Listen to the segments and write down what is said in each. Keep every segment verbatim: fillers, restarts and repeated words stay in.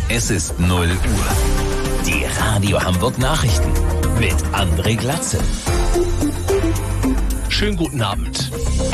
Es ist null Uhr. Die Radio Hamburg Nachrichten mit André Glatze. Schönen guten Abend.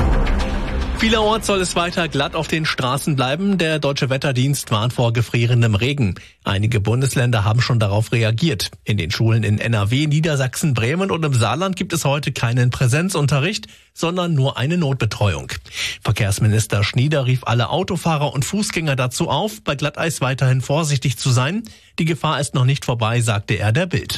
Vielerorts soll es weiter glatt auf den Straßen bleiben. Der Deutsche Wetterdienst warnt vor gefrierendem Regen. Einige Bundesländer haben schon darauf reagiert. In den Schulen in N R W, Niedersachsen, Bremen und im Saarland gibt es heute keinen Präsenzunterricht, sondern nur eine Notbetreuung. Verkehrsminister Schnieder rief alle Autofahrer und Fußgänger dazu auf, bei Glatteis weiterhin vorsichtig zu sein. Die Gefahr ist noch nicht vorbei, sagte er der Bild.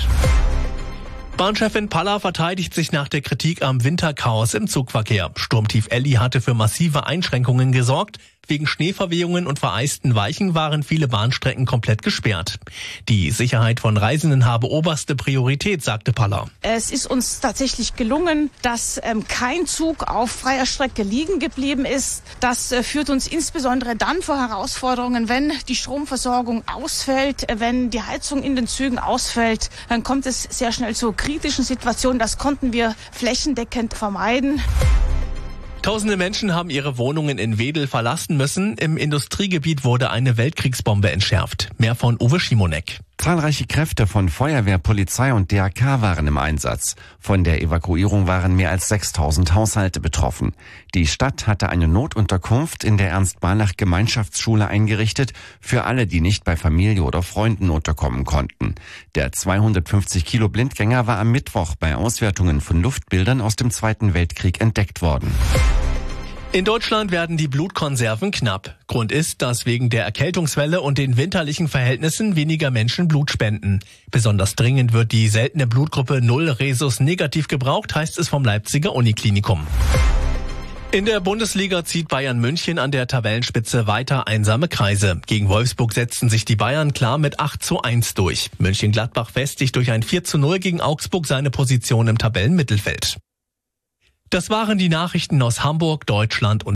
Bahnchefin Palla verteidigt sich nach der Kritik am Winterchaos im Zugverkehr. Sturmtief Elli hatte für massive Einschränkungen gesorgt. Wegen Schneeverwehungen und vereisten Weichen waren viele Bahnstrecken komplett gesperrt. Die Sicherheit von Reisenden habe oberste Priorität, sagte Palla. Es ist uns tatsächlich gelungen, dass ähm, kein Zug auf freier Strecke liegen geblieben ist. Das äh, führt uns insbesondere dann vor Herausforderungen, wenn die Stromversorgung ausfällt, äh, wenn die Heizung in den Zügen ausfällt. Dann kommt es sehr schnell zu kritischen Situationen. Das konnten wir flächendeckend vermeiden. Tausende Menschen haben ihre Wohnungen in Wedel verlassen müssen. Im Industriegebiet wurde eine Weltkriegsbombe entschärft. Mehr von Uwe Schimonek. Zahlreiche Kräfte von Feuerwehr, Polizei und D R K waren im Einsatz. Von der Evakuierung waren mehr als sechstausend Haushalte betroffen. Die Stadt hatte eine Notunterkunft in der Ernst-Barlach-Gemeinschaftsschule eingerichtet für alle, die nicht bei Familie oder Freunden unterkommen konnten. Der zweihundertfünfzig Kilo Blindgänger war am Mittwoch bei Auswertungen von Luftbildern aus dem Zweiten Weltkrieg entdeckt worden. In Deutschland werden die Blutkonserven knapp. Grund ist, dass wegen der Erkältungswelle und den winterlichen Verhältnissen weniger Menschen Blut spenden. Besonders dringend wird die seltene Blutgruppe null Rhesus negativ gebraucht, heißt es vom Leipziger Uniklinikum. In der Bundesliga zieht Bayern München an der Tabellenspitze weiter einsame Kreise. Gegen Wolfsburg setzten sich die Bayern klar mit acht zu eins durch. Mönchengladbach festigt durch ein vier zu null gegen Augsburg seine Position im Tabellenmittelfeld. Das waren die Nachrichten aus Hamburg, Deutschland und